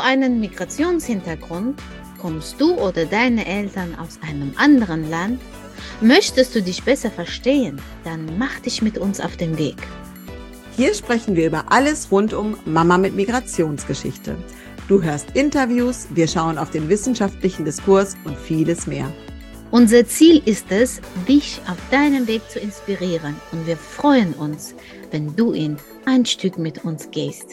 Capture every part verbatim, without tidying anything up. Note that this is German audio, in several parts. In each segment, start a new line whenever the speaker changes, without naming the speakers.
einen Migrationshintergrund? Kommst du oder deine Eltern aus einem anderen Land? Möchtest du dich besser verstehen? Dann mach dich mit uns auf den Weg.
Hier sprechen wir über alles rund um Mama mit Migrationsgeschichte. Du hörst Interviews, wir schauen auf den wissenschaftlichen Diskurs und vieles mehr.
Unser Ziel ist es, dich auf deinem Weg zu inspirieren, und wir freuen uns, wenn du ihn ein Stück mit uns gehst.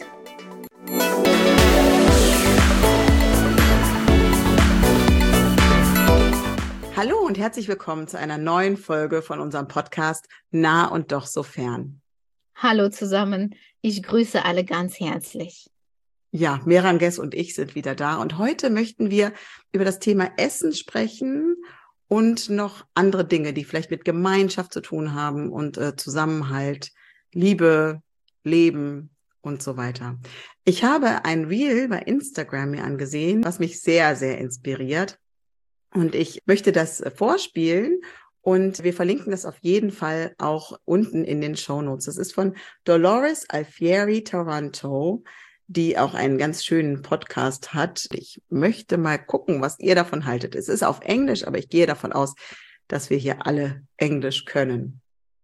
Hallo und herzlich willkommen zu einer neuen Folge von unserem Podcast Nah und doch so fern.
Hallo zusammen, ich grüße alle ganz herzlich.
Ja, Meranges und ich sind wieder da und heute möchten wir über das Thema Essen sprechen und noch andere Dinge, die vielleicht mit Gemeinschaft zu tun haben und äh, Zusammenhalt, Liebe, Leben und so weiter. Ich habe ein Reel bei Instagram mir angesehen, was mich sehr, sehr inspiriert. Und ich möchte das vorspielen und wir verlinken das auf jeden Fall auch unten in den Shownotes. Das ist von Dolores Alfieri Taranto, die auch einen ganz schönen Podcast hat. Ich möchte mal gucken, was ihr davon haltet. Es ist auf Englisch, aber ich gehe davon aus, dass wir hier alle Englisch können.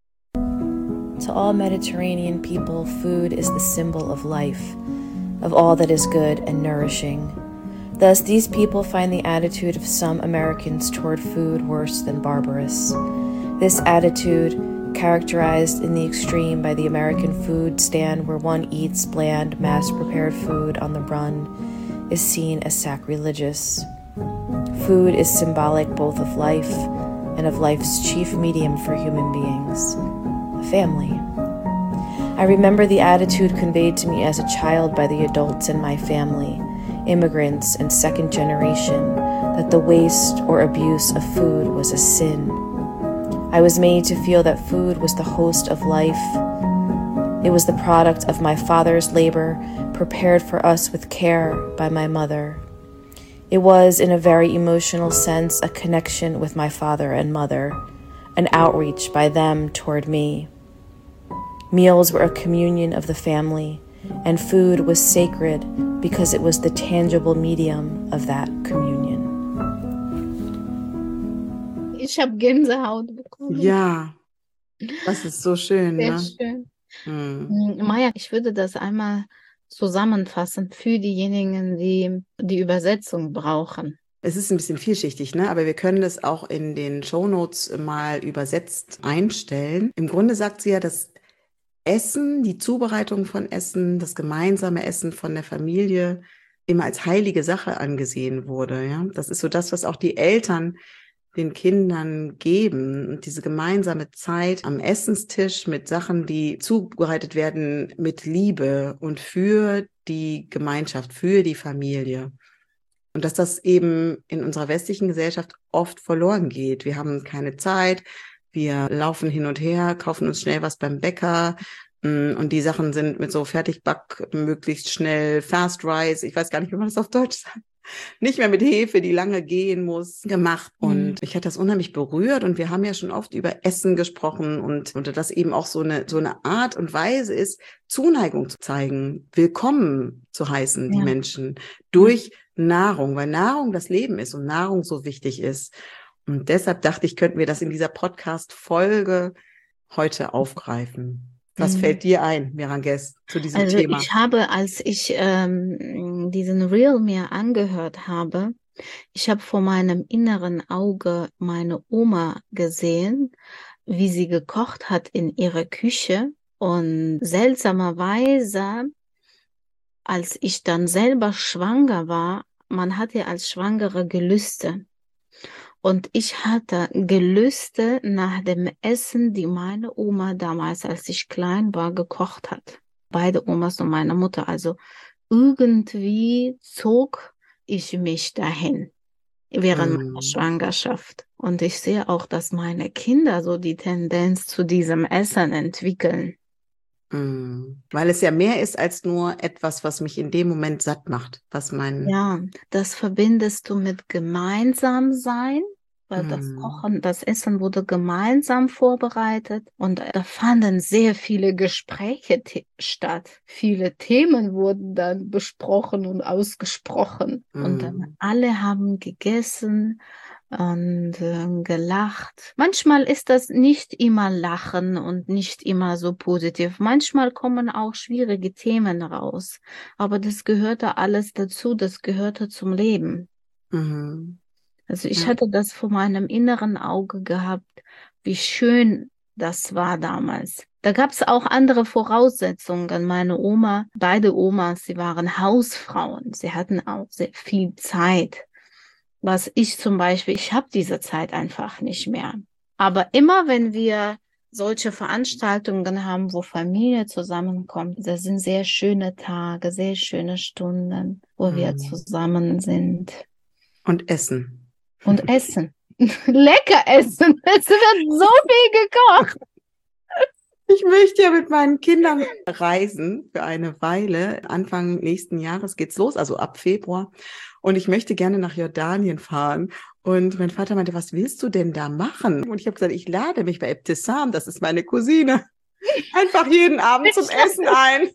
To all Mediterranean people, food is the symbol of life, of all that is good and nourishing. Thus, these people find the attitude of some Americans toward food worse than barbarous. This attitude, characterized in the extreme by the American food stand where one eats bland, mass-prepared food on the run, is seen as sacrilegious. Food is symbolic both of life and of life's chief medium for human beings, family. I remember the attitude conveyed to me as a child by the adults in my family, immigrants and second generation, that the waste or abuse of food was a sin. I was made to feel that food was the host of life. It was the product of my father's labor, prepared for us with care by my mother. It was, in a very emotional sense, a connection with my father and mother, an outreach by them toward me. Meals were a communion of the family, and food was sacred because it was the tangible medium of that communion.
Ich habe Gänsehaut bekommen.
Ja, das ist so schön.
Sehr
ne?
schön.
Hm.
Maja, ich würde das einmal zusammenfassen für diejenigen, die die Übersetzung brauchen.
Es ist ein bisschen vielschichtig, ne? Aber wir können das auch in den Shownotes mal übersetzt einstellen. Im Grunde sagt sie ja, dass Essen, die Zubereitung von Essen, das gemeinsame Essen von der Familie immer als heilige Sache angesehen wurde. Ja, das ist so das, was auch die Eltern den Kindern geben, und diese gemeinsame Zeit am Essenstisch mit Sachen, die zubereitet werden mit Liebe und für die Gemeinschaft, für die Familie. Und dass das eben in unserer westlichen Gesellschaft oft verloren geht. Wir haben keine Zeit, wir laufen hin und her, kaufen uns schnell was beim Bäcker, und die Sachen sind mit so Fertigback, möglichst schnell, Fast Rice, ich weiß gar nicht, wie man das auf Deutsch sagt, nicht mehr mit Hefe, die lange gehen muss, gemacht. Und mhm. ich hatte das unheimlich berührt, und wir haben ja schon oft über Essen gesprochen und, und das eben auch so eine, so eine Art und Weise ist, Zuneigung zu zeigen, willkommen zu heißen, die ja. Menschen, durch mhm. Nahrung, weil Nahrung das Leben ist und Nahrung so wichtig ist. Und deshalb dachte ich, könnten wir das in dieser Podcast-Folge heute aufgreifen. Was mhm. fällt dir ein, Meranges, zu diesem
also
Thema?
Ich habe, als ich ähm, diesen Reel mir angehört habe, ich habe vor meinem inneren Auge meine Oma gesehen, wie sie gekocht hat in ihrer Küche. Und seltsamerweise, als ich dann selber schwanger war, man hat ja als Schwangere Gelüste. Und ich hatte Gelüste nach dem Essen, die meine Oma damals, als ich klein war, gekocht hat. Beide Omas und meine Mutter. Also irgendwie zog ich mich dahin während mm. meiner Schwangerschaft. Und ich sehe auch, dass meine Kinder so die Tendenz zu diesem Essen entwickeln.
Mm. Weil es ja mehr ist als nur etwas, was mich in dem Moment satt macht. Was mein
ja, das verbindest du mit Gemeinsamsein. weil das
Mhm.
Kochen, das Essen wurde gemeinsam vorbereitet und da fanden sehr viele Gespräche te- statt. Viele Themen wurden dann besprochen und ausgesprochen und dann
Mhm.
alle haben gegessen und äh, gelacht. Manchmal ist das nicht immer Lachen und nicht immer so positiv. Manchmal kommen auch schwierige Themen raus, aber das gehörte alles dazu, das gehörte zum Leben.
Mhm.
Also ich
Ja.
hatte das vor meinem inneren Auge gehabt, wie schön das war damals. Da gab es auch andere Voraussetzungen. Meine Oma, beide Omas, sie waren Hausfrauen. Sie hatten auch sehr viel Zeit. Was ich zum Beispiel, ich habe diese Zeit einfach nicht mehr. Aber immer wenn wir solche Veranstaltungen haben, wo Familie zusammenkommt, das sind sehr schöne Tage, sehr schöne Stunden, wo wir
Mhm.
zusammen sind.
Und Essen.
Und essen. Lecker essen. Es wird so viel gekocht.
Ich möchte ja mit meinen Kindern reisen für eine Weile. Anfang nächsten Jahres geht's los, also ab Februar. Und ich möchte gerne nach Jordanien fahren. Und mein Vater meinte, was willst du denn da machen? Und ich habe gesagt, ich lade mich bei Ebtissam, das ist meine Cousine, einfach jeden Abend zum Essen ein.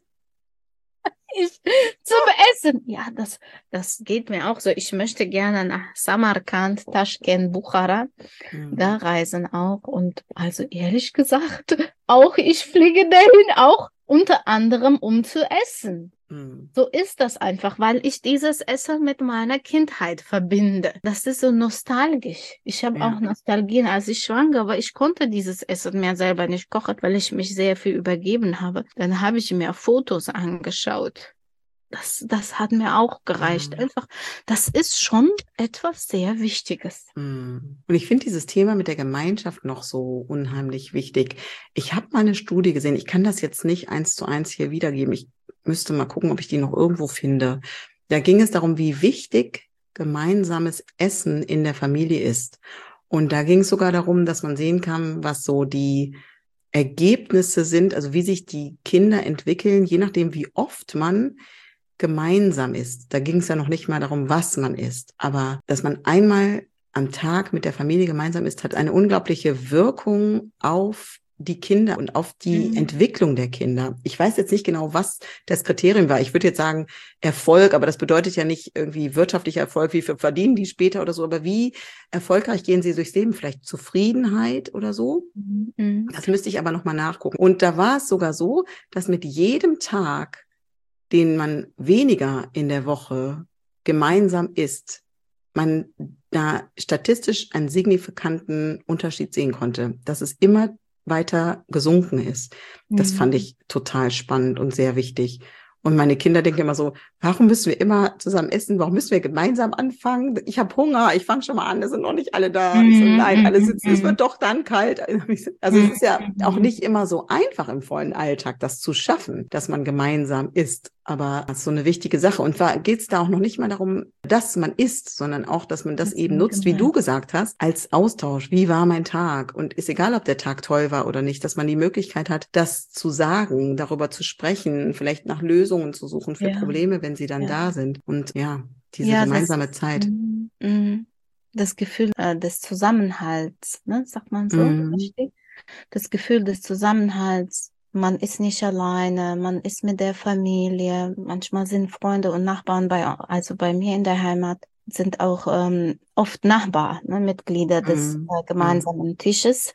Ich, zum Essen. Ja, das, das geht mir auch so. Ich möchte gerne nach Samarkand, Taschkent, Bukhara. Da reisen auch. Und also ehrlich gesagt, auch ich fliege dahin, auch unter anderem, um zu essen.
Mhm.
So ist das einfach, weil ich dieses Essen mit meiner Kindheit verbinde. Das ist so nostalgisch. Ich habe
Ja.
auch Nostalgien, als ich schwanger war. Ich konnte dieses Essen mir selber nicht kochen, weil ich mich sehr viel übergeben habe. Dann habe ich mir Fotos angeschaut. Das, das hat mir auch gereicht.
Mhm.
Einfach, das ist schon etwas sehr Wichtiges.
Mhm. Und ich finde dieses Thema mit der Gemeinschaft noch so unheimlich wichtig. Ich habe mal eine Studie gesehen, ich kann das jetzt nicht eins zu eins hier wiedergeben. Ich müsste mal gucken, ob ich die noch irgendwo finde. Da ging es darum, wie wichtig gemeinsames Essen in der Familie ist. Und da ging es sogar darum, dass man sehen kann, was so die Ergebnisse sind, also wie sich die Kinder entwickeln, je nachdem, wie oft man gemeinsam isst. Da ging es ja noch nicht mal darum, was man isst, aber dass man einmal am Tag mit der Familie gemeinsam isst, hat eine unglaubliche Wirkung auf die Kinder und auf die
Mhm.
Entwicklung der Kinder. Ich weiß jetzt nicht genau, was das Kriterium war. Ich würde jetzt sagen Erfolg, aber das bedeutet ja nicht irgendwie wirtschaftlicher Erfolg, wie viel verdienen die später oder so, aber wie erfolgreich gehen sie durchs Leben? Vielleicht Zufriedenheit oder so?
Mhm.
Das müsste ich aber nochmal nachgucken. Und da war es sogar so, dass mit jedem Tag, den man weniger in der Woche gemeinsam isst, man da statistisch einen signifikanten Unterschied sehen konnte, dass es immer weiter gesunken ist. Das fand ich total spannend und sehr wichtig. Und meine Kinder denken immer so, warum müssen wir immer zusammen essen? Warum müssen wir gemeinsam anfangen? Ich habe Hunger, ich fange schon mal an, es sind noch nicht alle da. Ich so, nein, alle sitzen, es wird doch dann kalt. Also es ist ja auch nicht immer so einfach im vollen Alltag, das zu schaffen, dass man gemeinsam isst. Aber das ist so eine wichtige Sache. Und zwar geht es da auch noch nicht mal darum, dass man isst, sondern auch, dass man das
Das
eben
war
nutzt, wie
gemein.
du gesagt hast, als Austausch. Wie war mein Tag? Und ist egal, ob der Tag toll war oder nicht, dass man die Möglichkeit hat, das zu sagen, darüber zu sprechen, vielleicht nach Lösungen zu suchen für
Ja.
Probleme, wenn sie dann
Ja.
da sind. Und ja, diese
Ja, das-
gemeinsame Zeit.
Mhm. Mhm. Das Gefühl äh, des Zusammenhalts, ne, sagt man so,
Mhm.
richtig? Das Gefühl des Zusammenhalts. Man ist nicht alleine, man ist mit der Familie. Manchmal sind Freunde und Nachbarn bei, also bei mir in der Heimat, sind auch ähm, oft Nachbar, ne, Mitglieder des
Mhm.
äh, gemeinsamen Tisches.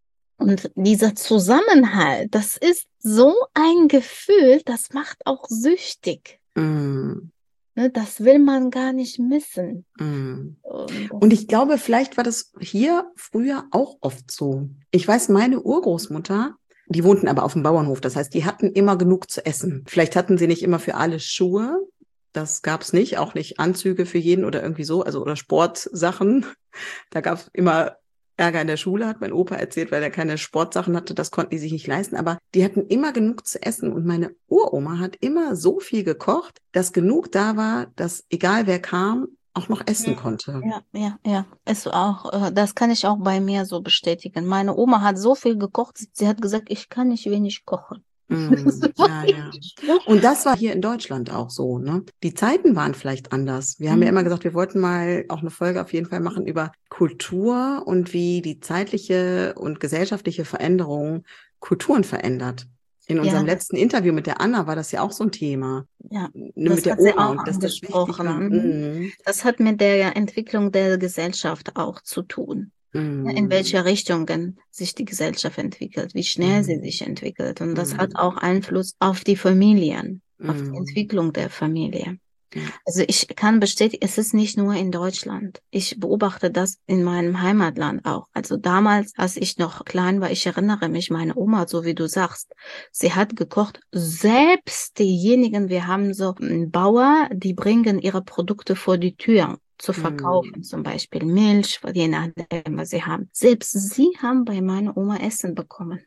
Und dieser Zusammenhalt, das ist so ein Gefühl, das macht auch süchtig.
Mhm.
Ne, das will man gar nicht missen.
Mhm.
Und das-
Und ich glaube, vielleicht war das hier früher auch oft so. Ich weiß, meine Urgroßmutter, die wohnten aber auf dem Bauernhof. Das heißt, die hatten immer genug zu essen. Vielleicht hatten sie nicht immer für alle Schuhe. Das gab's nicht, auch nicht Anzüge für jeden oder irgendwie so, also oder Sportsachen. Da gab's immer Ärger in der Schule, hat mein Opa erzählt, weil er keine Sportsachen hatte. Das konnten die sich nicht leisten. Aber die hatten immer genug zu essen. Und meine Uroma hat immer so viel gekocht, dass genug da war, dass egal wer kam, auch noch essen konnte.
Ja, ja, ja. Ist auch, äh, das kann ich auch bei mir so bestätigen. Meine Oma hat so viel gekocht, sie hat gesagt, ich kann nicht wenig kochen.
Mm, ja, ja. Und das war hier in Deutschland auch so, ne? Die Zeiten waren vielleicht anders. Wir haben
Mhm.
ja immer gesagt, wir wollten mal auch eine Folge auf jeden Fall machen über Kultur und wie die zeitliche und gesellschaftliche Veränderung Kulturen verändert. In unserem
Ja,
letzten Interview mit der Anna war das ja auch so ein Thema.
ja,
Ne,
das
mit der
hat sie
Oma
auch
und dass das wichtig war.
angesprochen. Mhm.
Mm,
Das hat mit der Entwicklung der Gesellschaft auch zu tun. Ja, in
mm,
welche Richtungen sich die Gesellschaft entwickelt, wie schnell sie
mm,
sich entwickelt. Und das hat
mm,
auch Einfluss auf die Familien, auf die
mm,
Entwicklung der Familie.
ja.
Also ich kann bestätigen, es ist nicht nur in Deutschland. Ich beobachte das in meinem Heimatland auch. Also damals, als ich noch klein war, ich erinnere mich, meine Oma, so wie du sagst, sie hat gekocht. Selbst diejenigen, wir haben so einen Bauer, die bringen ihre Produkte vor die Tür zu verkaufen,
Mm,
zum Beispiel Milch, je nachdem, was sie haben. Selbst sie haben bei meiner Oma Essen bekommen.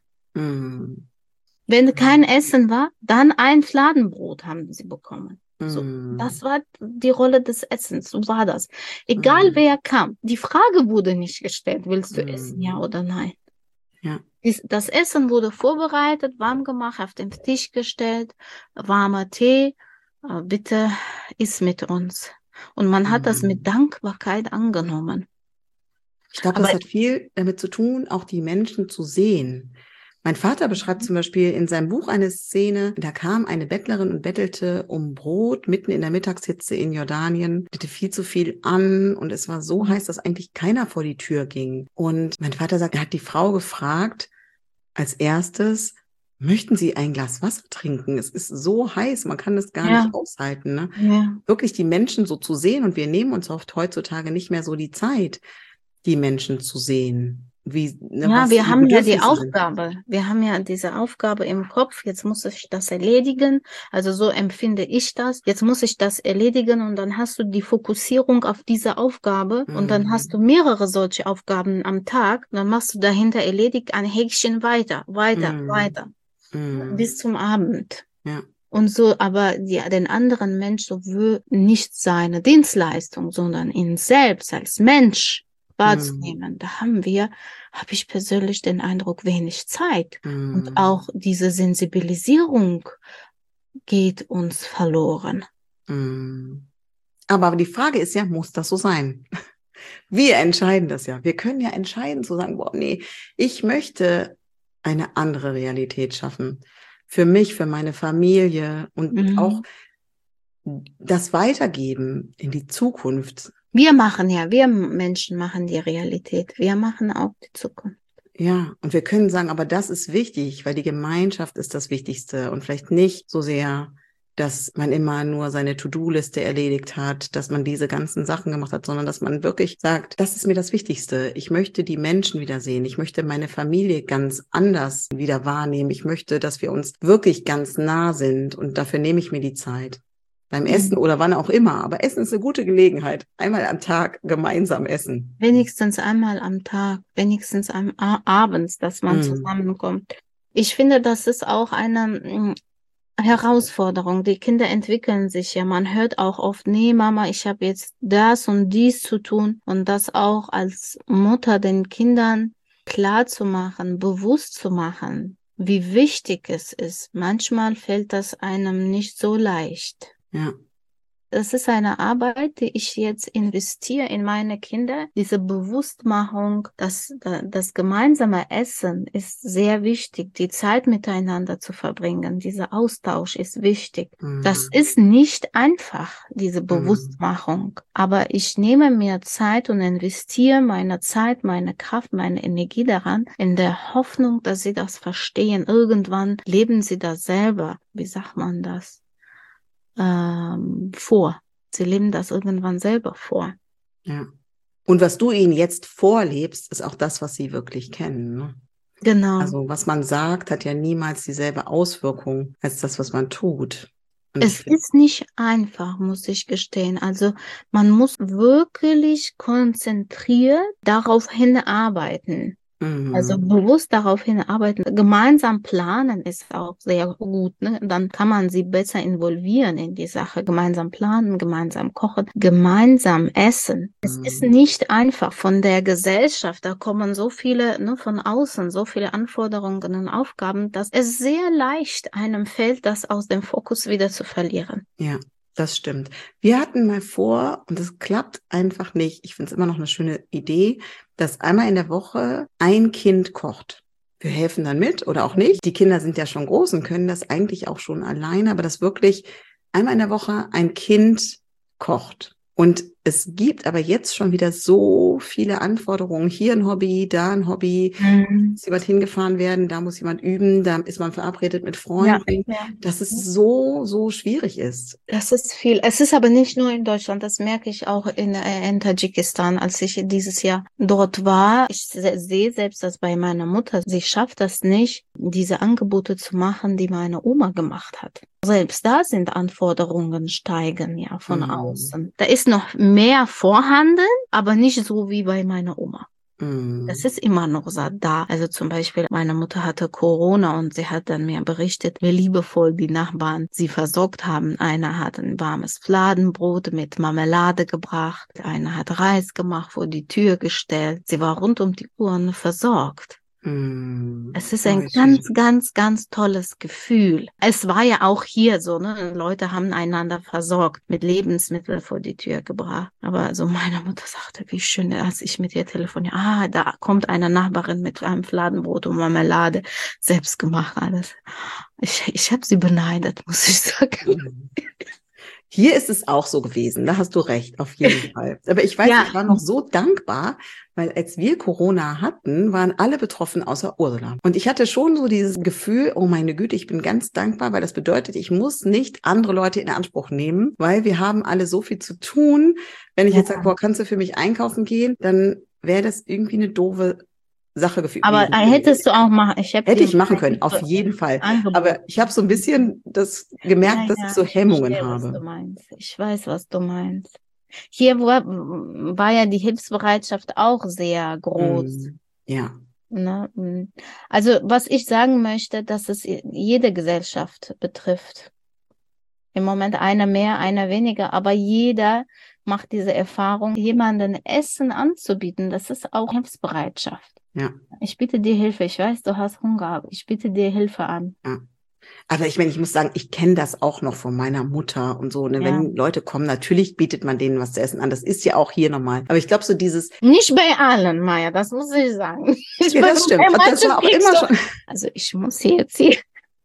mm,
Wenn kein Essen war, dann ein Fladenbrot haben sie bekommen. So,
mm,
das war die Rolle des Essens, so war das. Egal
mm,
wer kam, die Frage wurde nicht gestellt, willst du essen, ja
mm,
oder nein?
ja.
Dies- Das Essen wurde vorbereitet, warm gemacht, auf den Tisch gestellt, warmer Tee, äh, bitte iss mit uns. Und man hat das mit
Mm.
Dankbarkeit angenommen.
Ich glaube,
Aber
das hat viel damit zu tun, auch die Menschen zu sehen. Mein Vater beschreibt zum Beispiel in seinem Buch eine Szene, da kam eine Bettlerin und bettelte um Brot mitten in der Mittagshitze in Jordanien, hatte viel zu viel an und es war so heiß, dass eigentlich keiner vor die Tür ging. Und mein Vater sagt, er hat die Frau gefragt, als erstes, möchten Sie ein Glas Wasser trinken? Es ist so heiß, man kann das gar
ja,
nicht aushalten, ne?
ja.
Wirklich die Menschen so zu sehen und wir nehmen uns oft heutzutage nicht mehr so die Zeit, die Menschen zu sehen, wie, ne,
Ja,
was
wir
ihre
haben ja die
Bedürfnisse sind.
Aufgabe. Wir haben ja diese Aufgabe im Kopf. Jetzt muss ich das erledigen. Also so empfinde ich das. Jetzt muss ich das erledigen und dann hast du die Fokussierung auf diese Aufgabe und dann hast du
Mm,
mehrere solche Aufgaben am Tag. Dann machst du dahinter erledigt ein Häkchen weiter, weiter,
mm,
weiter
mm,
bis zum Abend.
ja,
Und so, aber ja, den anderen Mensch so will nicht seine Dienstleistung, sondern ihn selbst als Mensch
mm,
wahrzunehmen. Da haben wir, habe ich persönlich den Eindruck, wenig Zeit. Und
mm,
auch diese Sensibilisierung geht uns verloren.
mm. Aber die Frage ist ja, muss das so sein? Wir entscheiden das ja. Wir können ja entscheiden zu sagen, boah, nee, ich möchte eine andere Realität schaffen. Für mich, für meine Familie und auch
Mhm.
das Weitergeben in die Zukunft.
Wir machen ja, wir Menschen machen die Realität. Wir machen auch die Zukunft.
Ja, und wir können sagen, aber das ist wichtig, weil die Gemeinschaft ist das Wichtigste und vielleicht nicht so sehr, dass man immer nur seine To-Do-Liste erledigt hat, dass man diese ganzen Sachen gemacht hat, sondern dass man wirklich sagt, das ist mir das Wichtigste. Ich möchte die Menschen wiedersehen. Ich möchte meine Familie ganz anders wieder wahrnehmen. Ich möchte, dass wir uns wirklich ganz nah sind und dafür nehme ich mir die Zeit. Beim Essen
Mhm.
oder wann auch immer. Aber Essen ist eine gute Gelegenheit. Einmal am Tag gemeinsam essen.
Wenigstens einmal am Tag, wenigstens am A abends, dass man
Mm,
zusammenkommt. Ich finde, das ist auch eine mm, Herausforderung. Die Kinder entwickeln sich ja. Man hört auch oft, nee, Mama, ich habe jetzt das und dies zu tun. Und das auch als Mutter den Kindern klar zu machen, bewusst zu machen, wie wichtig es ist. Manchmal fällt das einem nicht so leicht.
ja.
Das ist eine Arbeit, die ich jetzt investiere in meine Kinder. Diese Bewusstmachung, dass das gemeinsame Essen ist sehr wichtig. Die Zeit miteinander zu verbringen, dieser Austausch ist wichtig. Das
Mm,
ist nicht einfach, diese
mm,
Bewusstmachung. Aber ich nehme mir Zeit und investiere meine Zeit, meine Kraft, meine Energie daran, in der Hoffnung, dass sie das verstehen. Irgendwann leben sie das selber. Wie sagt man das? ähm, vor. Sie leben das irgendwann selber vor.
ja. Und was du ihnen jetzt vorlebst, ist auch das, was sie wirklich kennen. Ne?
Genau.
Also was man sagt, hat ja niemals dieselbe Auswirkung als das, was man tut. Und ich
Es
find,
ist nicht einfach, muss ich gestehen. Also man muss wirklich konzentriert darauf hinarbeiten. Also
Mhm.
bewusst darauf hinarbeiten, gemeinsam planen ist auch sehr gut, ne? Dann kann man sie besser involvieren in die Sache. Gemeinsam planen, gemeinsam kochen, gemeinsam essen. Es ist
Mhm.
nicht einfach von der Gesellschaft. Da kommen so viele, ne, von außen, so viele Anforderungen und Aufgaben, dass es sehr leicht einem fällt, das aus dem Fokus wieder zu verlieren.
Ja, das stimmt. Wir hatten mal vor, und das klappt einfach nicht, ich finde es immer noch eine schöne Idee, dass einmal in der Woche ein Kind kocht. Wir helfen dann mit oder auch nicht. Die Kinder sind ja schon groß und können das eigentlich auch schon alleine, aber dass wirklich einmal in der Woche ein Kind kocht. Und es gibt aber jetzt schon wieder so viele Anforderungen. Hier ein Hobby, da ein Hobby.
Mhm.
Muss jemand hingefahren werden, da muss jemand üben, da ist man verabredet mit
Ja,
Freunden,
ja.
dass es so, so schwierig ist.
Das ist viel. Es ist aber nicht nur in Deutschland, das merke ich auch in, äh, in Tadschikistan, als ich dieses Jahr dort war. Ich se- sehe selbst das bei meiner Mutter. Sie schafft das nicht, diese Angebote zu machen, die meine Oma gemacht hat. Selbst da sind Anforderungen steigen ja von
Mm.
außen. Da ist noch mehr vorhanden, aber nicht so wie bei meiner Oma.
Mm.
Das ist immer noch so da. Also zum Beispiel, meine Mutter hatte Corona und sie hat dann mir berichtet, wie liebevoll die Nachbarn sie versorgt haben. Einer hat ein warmes Fladenbrot mit Marmelade gebracht, einer hat Reis gemacht, vor die Tür gestellt. Sie war rund um die Uhr versorgt.
Mm.
Es ist
Oh,
ein
wie
ganz,
schön.
ganz, ganz tolles Gefühl. Es war ja auch hier so, ne? Leute haben einander versorgt, mit Lebensmitteln vor die Tür gebracht. Aber so meine Mutter sagte, wie schön, als ich mit ihr telefoniere. Ah, da kommt eine Nachbarin mit einem Fladenbrot und Marmelade, selbst gemacht alles. Ich, ich habe sie beneidet, muss ich sagen.
Hier ist es auch so gewesen, da hast du recht, auf jeden Fall. Aber ich weiß,
Ja,
ich war noch so dankbar, weil als wir Corona hatten, waren alle betroffen außer Ursula. Und ich hatte schon so dieses Gefühl, oh meine Güte, ich bin ganz dankbar, weil das bedeutet, ich muss nicht andere Leute in Anspruch nehmen, weil wir haben alle so viel zu tun. Wenn ich
ja.
jetzt sage, boah, kannst du für mich einkaufen gehen, dann wäre das irgendwie eine doofe Sache gefühlt
Aber
gewesen.
äh, hättest du auch machen, ich habe
Hätte
dir
ich machen
mal
können, auf jeden Fall.
Angebot.
Aber ich habe so ein bisschen das
Ja,
gemerkt, dass ich
ja,
so
ich
Hemmungen
verstehe, was
habe.
du meinst. Ich weiß, was du meinst. Hier war, war ja die Hilfsbereitschaft auch sehr groß.
Mm, ja.
Ne? Mm. Also, was ich sagen möchte, dass es jede Gesellschaft betrifft. Im Moment einer mehr, einer weniger, aber jeder macht diese Erfahrung, jemandem Essen anzubieten. Das ist auch Hilfsbereitschaft.
Ja.
Ich biete dir Hilfe. Ich weiß, du hast Hunger, aber ich biete dir Hilfe an.
Ja. Aber ich meine, ich muss sagen, ich kenne das auch noch von meiner Mutter und so. Ne?
Ja.
Wenn Leute kommen, natürlich bietet man denen was zu essen an. Das ist ja auch hier normal. Aber ich glaube, so dieses.
Nicht bei allen, Maja, das muss ich sagen. Ich
Ja, das stimmt. Und das war auch immer schon.
Also ich muss jetzt hier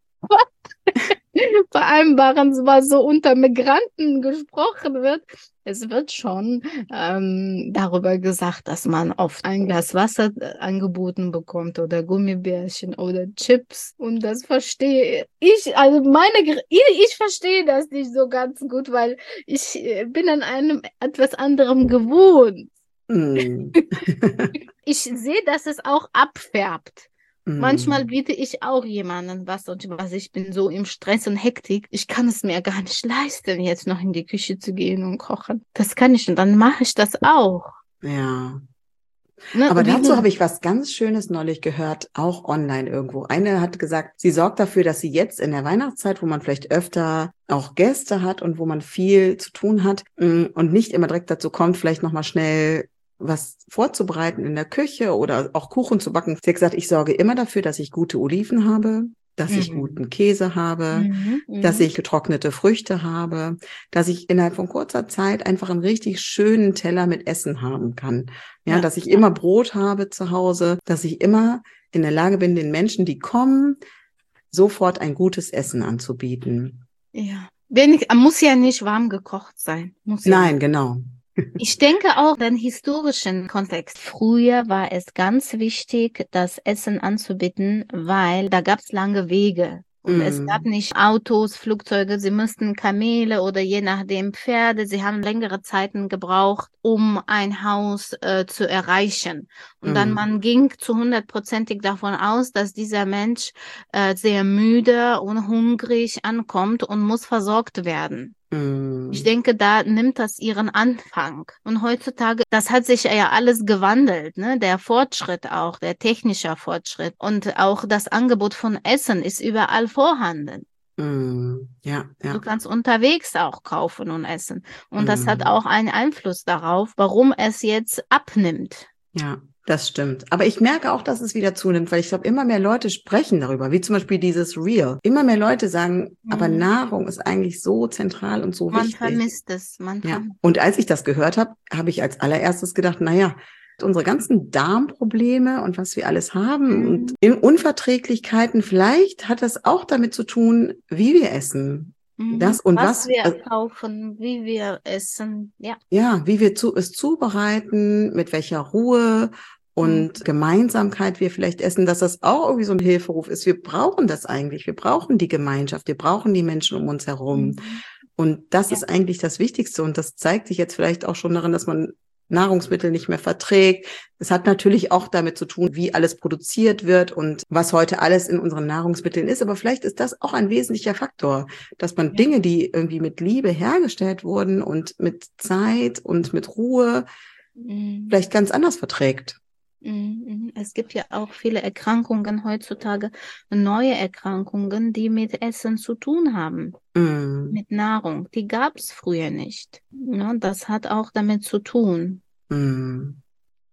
vereinbaren, weil so unter Migranten gesprochen wird. Es wird schon ähm, darüber gesagt, dass man oft ein Glas Wasser äh, angeboten bekommt oder Gummibärchen oder Chips. Und das verstehe ich, also meine, ich, ich verstehe das nicht so ganz gut, weil ich äh, bin an einem etwas anderem gewohnt.
Mm.
Ich sehe, dass es auch abfärbt.
Mm.
Manchmal biete ich auch jemandem was und was ich bin so im Stress und Hektik. Ich kann es mir gar nicht leisten, jetzt noch in die Küche zu gehen und kochen. Das kann ich und dann mache ich das auch.
Ja.
Ne?
Aber
Wie
dazu
du-
habe ich was ganz Schönes neulich gehört, auch online irgendwo. Eine hat gesagt, sie sorgt dafür, dass sie jetzt in der Weihnachtszeit, wo man vielleicht öfter auch Gäste hat und wo man viel zu tun hat mm, und nicht immer direkt dazu kommt, vielleicht nochmal schnell was vorzubereiten in der Küche oder auch Kuchen zu backen. Sie hat gesagt, ich sorge immer dafür, dass ich gute Oliven habe, dass ich
Mhm.
guten Käse habe,
Mhm, mhm.
dass ich getrocknete Früchte habe, dass ich innerhalb von kurzer Zeit einfach einen richtig schönen Teller mit Essen haben kann. Ja,
Ja,
dass ich
ja.
immer Brot habe zu Hause, dass ich immer in der Lage bin, den Menschen, die kommen, sofort ein gutes Essen anzubieten.
Ja. Wenig, muss ja nicht warm gekocht sein. Muss ja
Nein, genau.
Ich denke auch den historischen Kontext. Früher war es ganz wichtig, das Essen anzubieten, weil da gab es lange Wege. Und
Mm.
es gab nicht Autos, Flugzeuge, sie mussten Kamele oder je nachdem Pferde. Sie haben längere Zeiten gebraucht, um ein Haus äh, zu erreichen. Und dann
Mm.
man ging zu hundertprozentig davon aus, dass dieser Mensch äh, sehr müde und hungrig ankommt und muss versorgt werden.
Mm.
Ich denke, da nimmt das ihren Anfang. Und heutzutage, das hat sich ja alles gewandelt, ne? Der Fortschritt auch, der technische Fortschritt. Und auch das Angebot von Essen ist überall vorhanden.
Mm. Ja, ja.
Du kannst unterwegs auch kaufen und essen. Und das hat
Mm.
auch einen Einfluss darauf, warum es jetzt abnimmt.
Ja, das stimmt. Aber ich merke auch, dass es wieder zunimmt, weil ich glaube, immer mehr Leute sprechen darüber, wie zum Beispiel dieses Real. Immer mehr Leute sagen,
Mhm.
aber Nahrung ist eigentlich so zentral und so
Man
wichtig.
vermisst es. Man
Ja.
vermisst.
Und als ich das gehört habe, habe ich als allererstes gedacht, naja, unsere ganzen Darmprobleme und was wir alles haben
Mhm.
und in Unverträglichkeiten, vielleicht hat das auch damit zu tun, wie wir essen. Das und
was
was,
wir
äh,
kaufen, wie wir essen, ja.
ja, wie wir zu, es zubereiten, mit welcher Ruhe und Gemeinsamkeit wir vielleicht essen, dass das auch irgendwie so ein Hilferuf ist. Wir brauchen das eigentlich. Wir brauchen die Gemeinschaft. Wir brauchen die Menschen um uns herum.
Mhm.
Und das
Ja.
ist eigentlich das Wichtigste. Und das zeigt sich jetzt vielleicht auch schon darin, dass man Nahrungsmittel nicht mehr verträgt. Es hat natürlich auch damit zu tun, wie alles produziert wird und was heute alles in unseren Nahrungsmitteln ist. Aber vielleicht ist das auch ein wesentlicher Faktor, dass man
Ja.
Dinge, die irgendwie mit Liebe hergestellt wurden und mit Zeit und mit Ruhe
Mhm.
vielleicht ganz anders verträgt.
Mhm. Es gibt ja auch viele Erkrankungen heutzutage, neue Erkrankungen, die mit Essen zu tun haben,
Mm.
mit Nahrung. Die gab es früher nicht. Ja, das hat auch damit zu tun.
Mm.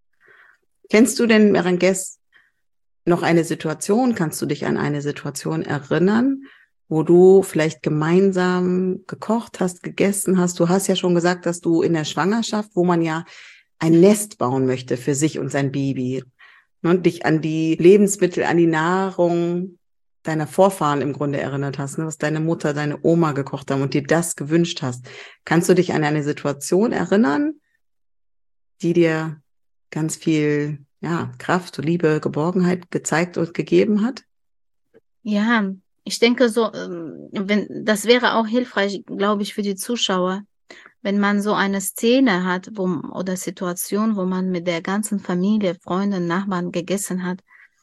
Kennst du denn, Merengues, noch eine Situation? Kannst du dich an eine Situation erinnern, wo du vielleicht gemeinsam gekocht hast, gegessen hast? Du hast ja schon gesagt, dass du in der Schwangerschaft, wo man ja ein Nest bauen möchte für sich und sein Baby, und dich an die Lebensmittel, an die Nahrung deiner Vorfahren im Grunde erinnert hast, ne, was deine Mutter, deine Oma gekocht haben und dir das gewünscht hast. Kannst du dich an eine Situation erinnern, die dir ganz viel, ja, Kraft, Liebe, Geborgenheit gezeigt und gegeben hat?
Ja, ich denke so, ähm, wenn, das wäre auch hilfreich, glaube ich, für die Zuschauer, wenn man so eine Szene hat, wo, oder Situation, wo man mit der ganzen Familie, Freunden, Nachbarn gegessen hat.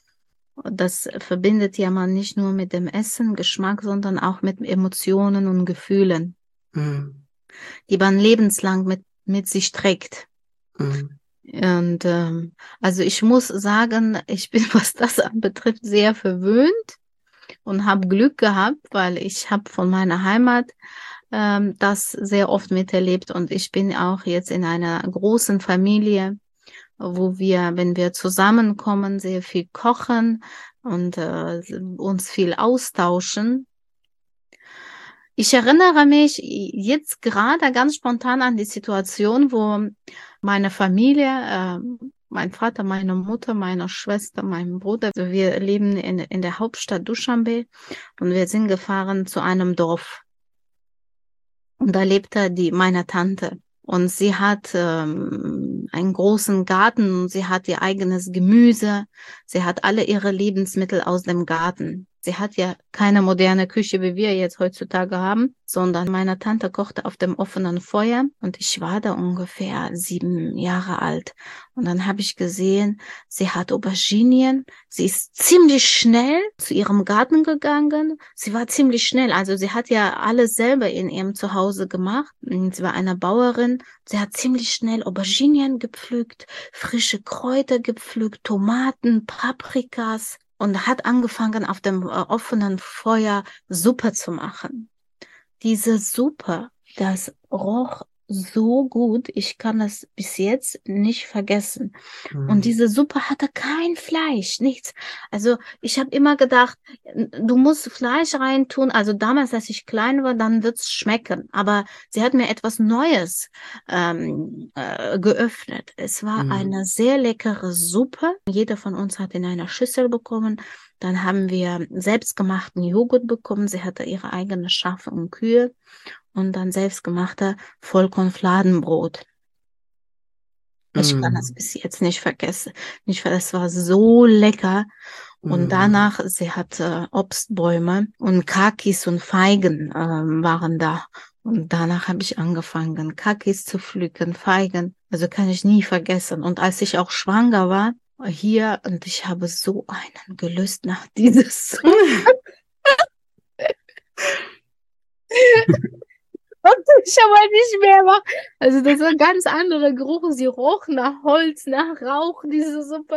Das verbindet ja man nicht nur mit dem Essen, Geschmack, sondern auch mit Emotionen und Gefühlen,
Mm.
die man lebenslang mit, mit sich trägt.
Mm.
Und ähm, also ich muss sagen, ich bin, was das anbetrifft, sehr verwöhnt und habe Glück gehabt, weil ich habe von meiner Heimat ähm, das sehr oft miterlebt und ich bin auch jetzt in einer großen Familie, wo wir, wenn wir zusammenkommen, sehr viel kochen und äh, uns viel austauschen. Ich erinnere mich jetzt gerade ganz spontan an die Situation, wo meine Familie, äh, mein Vater, meine Mutter, meine Schwester, mein Bruder, wir leben in, in der Hauptstadt Duschanbe und wir sind gefahren zu einem Dorf. Und da lebte die, meine Tante. Und sie hat ähm, einen großen Garten und sie hat ihr eigenes Gemüse. Sie hat alle ihre Lebensmittel aus dem Garten. Sie hat ja keine moderne Küche, wie wir jetzt heutzutage haben, sondern meine Tante kochte auf dem offenen Feuer und ich war da ungefähr sieben Jahre alt. Und dann habe ich gesehen, sie hat Auberginien. Sie ist ziemlich schnell zu ihrem Garten gegangen. Sie war ziemlich schnell. Also sie hat ja alles selber in ihrem Zuhause gemacht. Sie war eine Bauerin. Sie hat ziemlich schnell Auberginien gepflückt, frische Kräuter gepflückt, Tomaten, Paprikas und hat angefangen, auf dem äh, offenen Feuer Suppe zu machen. Diese Suppe, das roch so gut, ich kann es bis jetzt nicht vergessen.
Mm.
Und diese Suppe hatte kein Fleisch, nichts. Also ich habe immer gedacht, du musst Fleisch reintun. Also damals, als ich klein war, dann wird's schmecken. Aber sie hat mir etwas Neues ähm, äh, geöffnet. Es war
Mm.
eine sehr leckere Suppe. Jeder von uns hat in einer Schüssel bekommen. Dann haben wir selbstgemachten Joghurt bekommen. Sie hatte ihre eigene Schafe und Kühe. Und dann selbstgemachter Vollkornfladenbrot. Ich kann das
Mm.
bis jetzt nicht vergessen. Nicht, es war so lecker. Und
Mm.
danach, sie hat äh, Obstbäume und Kakis und Feigen ähm, waren da. Und danach habe ich angefangen, Kakis zu pflücken, Feigen. Also kann ich nie vergessen. Und als ich auch schwanger war, hier, und ich habe so einen Gelüst nach dieses. konnte ich aber nicht mehr machen. Also das war ein ganz anderer Geruch. Sie roch nach Holz, nach Rauch, diese Suppe.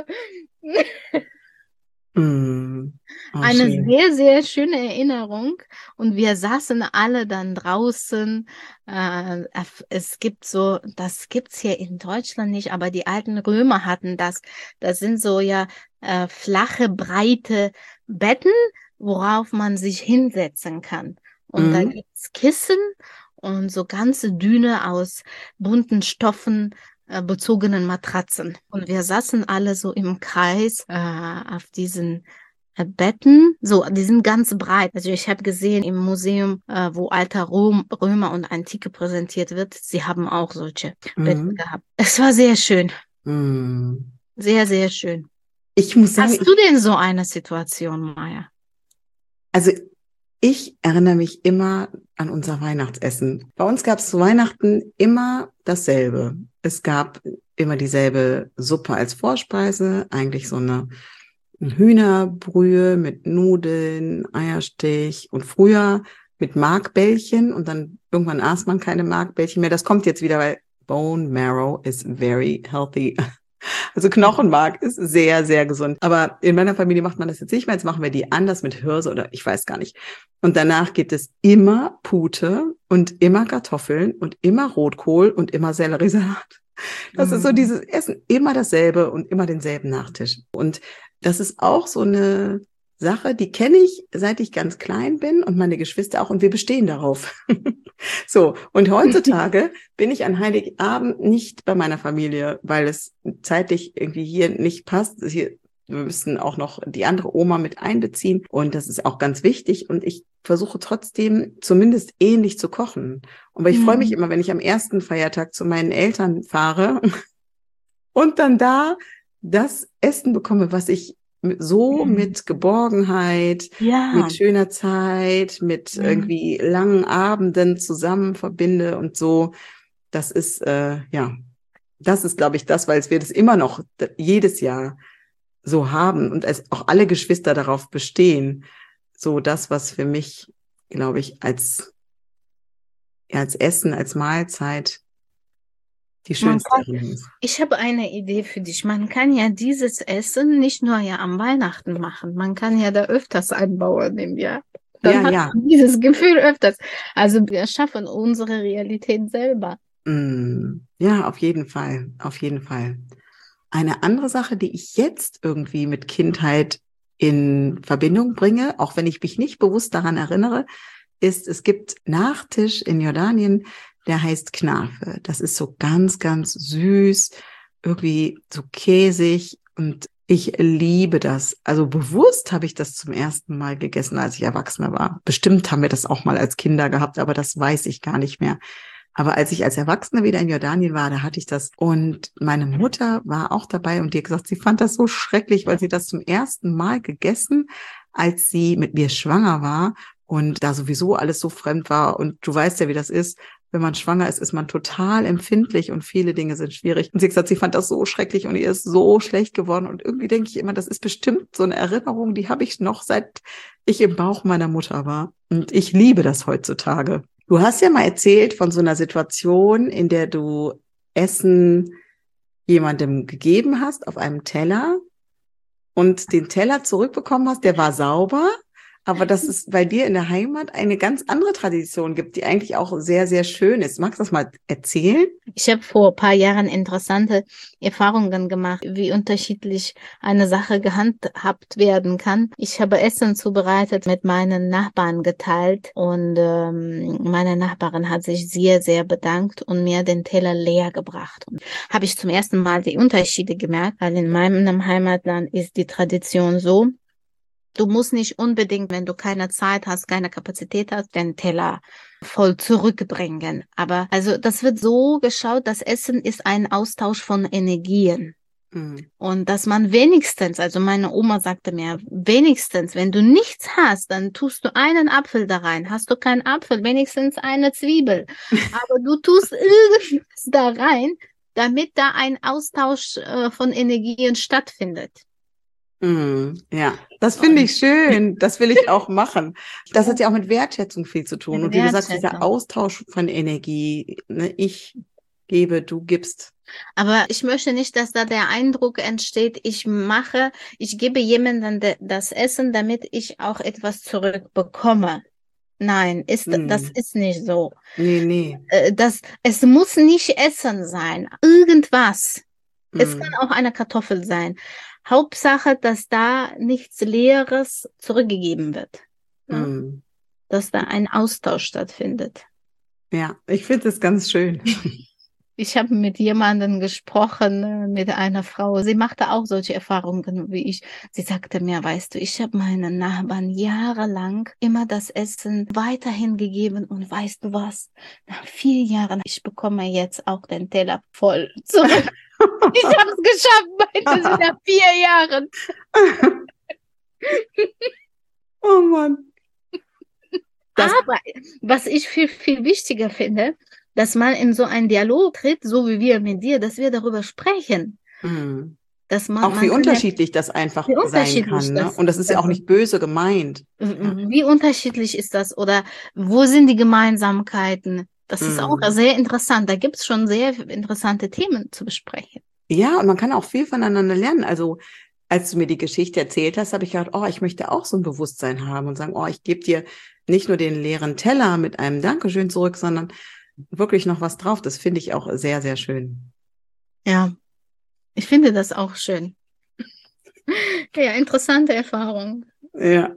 Mm. Oh,
Eine
schön.
sehr, sehr schöne Erinnerung. Und wir saßen alle dann draußen. Äh, es gibt so, das gibt's hier in Deutschland nicht, aber die alten Römer hatten das. Das sind so ja äh, flache, breite Betten, worauf man sich hinsetzen kann. Und da
Mm.
gibt's Kissen und so ganze Düne aus bunten Stoffen, äh, bezogenen Matratzen. Und wir saßen alle so im Kreis äh, auf diesen äh, Betten. So, die sind ganz breit. Also ich habe gesehen im Museum, äh, wo alter Rom, Römer und Antike präsentiert wird, sie haben auch solche Betten
Mm.
gehabt. Es war sehr schön.
Mm.
Sehr, sehr schön.
Ich muss sagen,
Hast
ich,
du denn so eine Situation, Maja?
also ich erinnere mich immer an unser Weihnachtsessen. Bei uns gab es zu Weihnachten immer dasselbe. Es gab immer dieselbe Suppe als Vorspeise, eigentlich so eine, eine Hühnerbrühe mit Nudeln, Eierstich und früher mit Markbällchen und dann irgendwann aß man keine Markbällchen mehr. Das kommt jetzt wieder, weil Bone Marrow is very healthy. Also Knochenmark ist sehr, sehr gesund. Aber in meiner Familie macht man das jetzt nicht mehr. Jetzt machen wir die anders mit Hirse oder ich weiß gar nicht. Und danach gibt es immer Pute und immer Kartoffeln und immer Rotkohl und immer Selleriesalat. Das ist so dieses Essen, immer dasselbe und immer denselben Nachtisch. Und das ist auch so eine Sache, die kenne ich, seit ich ganz klein bin und meine Geschwister auch und wir bestehen darauf. So, und heutzutage bin ich an Heiligabend nicht bei meiner Familie, weil es zeitlich irgendwie hier nicht passt. Hier, wir müssen auch noch die andere Oma mit einbeziehen und das ist auch ganz wichtig und ich versuche trotzdem zumindest ähnlich zu kochen. Und ich freue mich immer, wenn ich am ersten Feiertag zu meinen Eltern fahre und dann da das Essen bekomme, was ich so mit Geborgenheit,
Ja.
mit schöner Zeit, mit
Mhm.
irgendwie langen Abenden zusammen verbinde und so. Das ist, äh, ja, das ist, glaube ich, das, weil wir das immer noch d- jedes Jahr so haben und es auch alle Geschwister darauf bestehen. So das, was für mich, glaube ich, als, ja, als Essen, als Mahlzeit die
Man
schönste
kann,
Erinnerung ist.
ich habe eine Idee für dich. Man kann ja dieses Essen nicht nur ja am Weihnachten machen. Man kann ja da öfters einbauen im Jahr. Dann
Ja,
hat
ja.
man dieses Gefühl öfters. Also wir schaffen unsere Realität selber.
Mm, ja, auf jeden Fall, auf jeden Fall. Eine andere Sache, die ich jetzt irgendwie mit Kindheit in Verbindung bringe, auch wenn ich mich nicht bewusst daran erinnere, ist, es gibt Nachtisch in Jordanien, der heißt Knafe. Das ist so ganz, ganz süß, irgendwie so käsig und ich liebe das. Also bewusst habe ich das zum ersten Mal gegessen, als ich Erwachsener war. Bestimmt haben wir das auch mal als Kinder gehabt, aber das weiß ich gar nicht mehr. Aber als ich als Erwachsener wieder in Jordanien war, da hatte ich das. Und meine Mutter war auch dabei und die hat gesagt, sie fand das so schrecklich, weil sie das zum ersten Mal gegessen, als sie mit mir schwanger war und da sowieso alles so fremd war. Und du weißt ja, wie das ist. Wenn man schwanger ist, ist man total empfindlich und viele Dinge sind schwierig. Und sie hat gesagt, sie fand das so schrecklich und ihr ist so schlecht geworden. Und irgendwie denke ich immer, das ist bestimmt so eine Erinnerung, die habe ich noch, seit ich im Bauch meiner Mutter war. Und ich liebe das heutzutage. Du hast ja mal erzählt von so einer Situation, in der du Essen jemandem gegeben hast auf einem Teller und den Teller zurückbekommen hast, der war sauber, aber dass es bei dir in der Heimat eine ganz andere Tradition gibt, die eigentlich auch sehr, sehr schön ist. Magst du das mal erzählen?
Ich habe vor ein paar Jahren interessante Erfahrungen gemacht, wie unterschiedlich eine Sache gehandhabt werden kann. Ich habe Essen zubereitet, mit meinen Nachbarn geteilt und ähm, meine Nachbarin hat sich sehr, sehr bedankt und mir den Teller leer gebracht. Und habe ich zum ersten Mal die Unterschiede gemerkt, weil in meinem Heimatland ist die Tradition so, du musst nicht unbedingt, wenn du keine Zeit hast, keine Kapazität hast, den Teller voll zurückbringen. Aber also das wird so geschaut, das Essen ist ein Austausch von Energien.
Mhm.
Und dass man wenigstens, also meine Oma sagte mir, wenigstens, wenn du nichts hast, dann tust du einen Apfel da rein. Hast du keinen Apfel, wenigstens eine Zwiebel. Aber du tust irgendwas da rein, damit da ein Austausch äh, von Energien stattfindet.
Mm, ja, das finde ich schön. Das will ich auch machen. Das hat ja auch mit Wertschätzung viel zu tun.
Mit
Und wie du sagst, dieser
Wertschätzung.
Austausch von Energie, ne? Ich gebe, du gibst.
Aber ich möchte nicht, dass da der Eindruck entsteht, ich mache, ich gebe jemandem de- das Essen, damit ich auch etwas zurückbekomme. Nein, ist,
Mm.
das ist nicht so.
Nee, nee.
Äh, Das, es muss nicht Essen sein, irgendwas. Es
Mm.
kann auch eine Kartoffel sein. Hauptsache, dass da nichts Leeres zurückgegeben wird. Ne?
Mm.
Dass da ein Austausch stattfindet.
Ja, ich finde das ganz schön.
Ich habe mit jemandem gesprochen, äh, mit einer Frau. Sie machte auch solche Erfahrungen wie ich. Sie sagte mir, weißt du, ich habe meinen Nachbarn jahrelang immer das Essen weiterhin gegeben und weißt du was? Nach vier Jahren, ich bekomme jetzt auch den Teller voll zurück. Ich habe es geschafft, meinte sie nach vier Jahren.
Oh Mann. Das,
Aber was ich viel, viel wichtiger finde, dass man in so einen Dialog tritt, so wie wir mit dir, dass wir darüber sprechen.
mm.
Dass man,
Auch
man
wie
kann
unterschiedlich das einfach
wie
sein
unterschiedlich
kann. Ne?
das-
Und das ist ja auch nicht böse gemeint.
ja, wie unterschiedlich ist das? Oder wo sind die Gemeinsamkeiten? Das ist auch
Mm.
sehr interessant. Da gibt es schon sehr interessante Themen zu besprechen.
Ja, und man kann auch viel voneinander lernen. Also als du mir die Geschichte erzählt hast, habe ich gedacht, oh, ich möchte auch so ein Bewusstsein haben und sagen, oh, ich gebe dir nicht nur den leeren Teller mit einem Dankeschön zurück, sondern wirklich noch was drauf. Das finde ich auch sehr, sehr schön.
Ja, ich finde das auch schön. Ja, interessante Erfahrung.
Ja.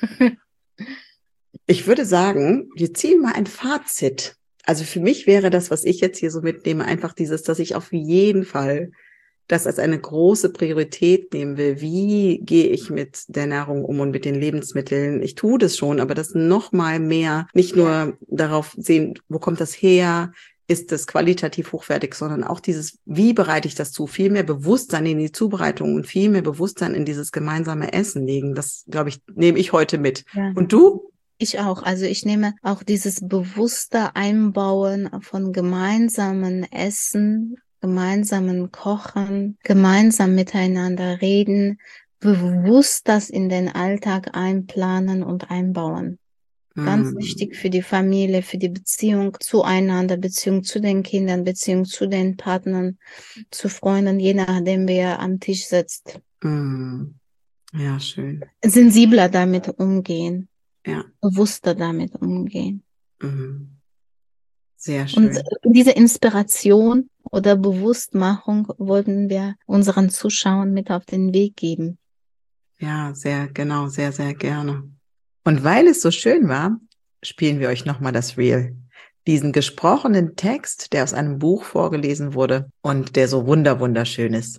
Ich würde sagen, wir ziehen mal ein Fazit. Also für mich wäre das, was ich jetzt hier so mitnehme, einfach dieses, dass ich auf jeden Fall das als eine große Priorität nehmen will. Wie gehe ich mit der Nahrung um und mit den Lebensmitteln? Ich tue das schon, aber das noch mal mehr, nicht nur darauf sehen, wo kommt das her? Ist das qualitativ hochwertig, sondern auch dieses, wie bereite ich das zu? Viel mehr Bewusstsein in die Zubereitung und viel mehr Bewusstsein in dieses gemeinsame Essen legen. Das, glaube ich, nehme ich heute mit.
Ja.
Und du?
Ich auch. Also ich nehme auch dieses bewusste Einbauen von gemeinsamen Essen, gemeinsamen Kochen, gemeinsam miteinander reden, bewusst das in den Alltag einplanen und einbauen. Ganz
Hm.
wichtig für die Familie, für die Beziehung zueinander, Beziehung zu den Kindern, Beziehung zu den Partnern, zu Freunden, je nachdem wer am Tisch sitzt.
Hm. Ja, schön.
Sensibler damit umgehen,
Ja.
bewusster damit umgehen.
Mhm. Sehr schön.
Und diese Inspiration oder Bewusstmachung wollten wir unseren Zuschauern mit auf den Weg geben.
Ja, sehr, genau, sehr, sehr gerne. Und weil es so schön war, spielen wir euch nochmal das Reel. Diesen gesprochenen Text, der aus einem Buch vorgelesen wurde und der so wunder, wunderschön ist.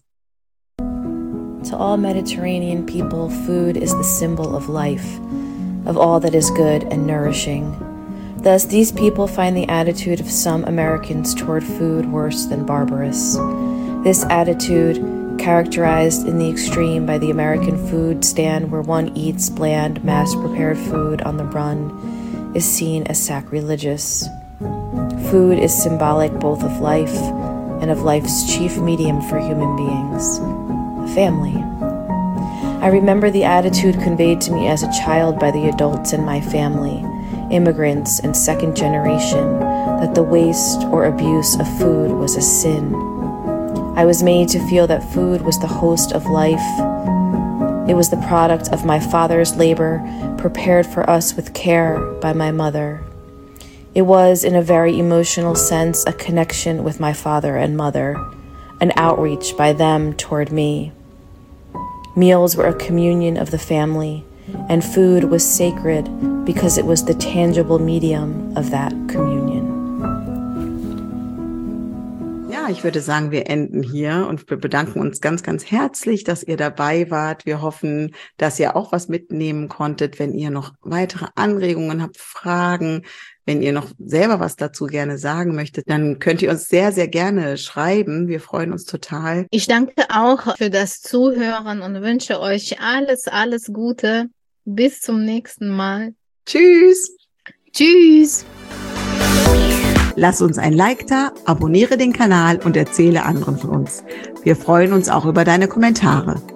To all Mediterranean people, food is the symbol of life, of all that is good and nourishing. Thus, these people find the attitude of some Americans toward food worse than barbarous. This attitude, characterized in the extreme by the American food stand where one eats bland, mass-prepared food on the run, is seen as sacrilegious. Food is symbolic both of life and of life's chief medium for human beings, family. I remember the attitude conveyed to me as a child by the adults in my family, immigrants and second generation, that the waste or abuse of food was a sin. I was made to feel that food was the host of life. It was the product of my father's labor, prepared for us with care by my mother. It was, in a very emotional sense, a connection with my father and mother, an outreach by them toward me. Meals were a communion of the family, and food was sacred because it was the tangible medium of that communion.
Ja, ich würde sagen, wir enden hier und wir bedanken uns ganz, ganz herzlich, dass ihr dabei wart. Wir hoffen, dass ihr auch was mitnehmen konntet. Wenn ihr noch weitere Anregungen habt, Fragen, wenn ihr noch selber was dazu gerne sagen möchtet, dann könnt ihr uns sehr, sehr gerne schreiben. Wir freuen uns total.
Ich danke auch für das Zuhören und wünsche euch alles, alles Gute. Bis zum nächsten Mal.
Tschüss.
Tschüss.
Lass uns ein Like da, abonniere den Kanal und erzähle anderen von uns. Wir freuen uns auch über deine Kommentare.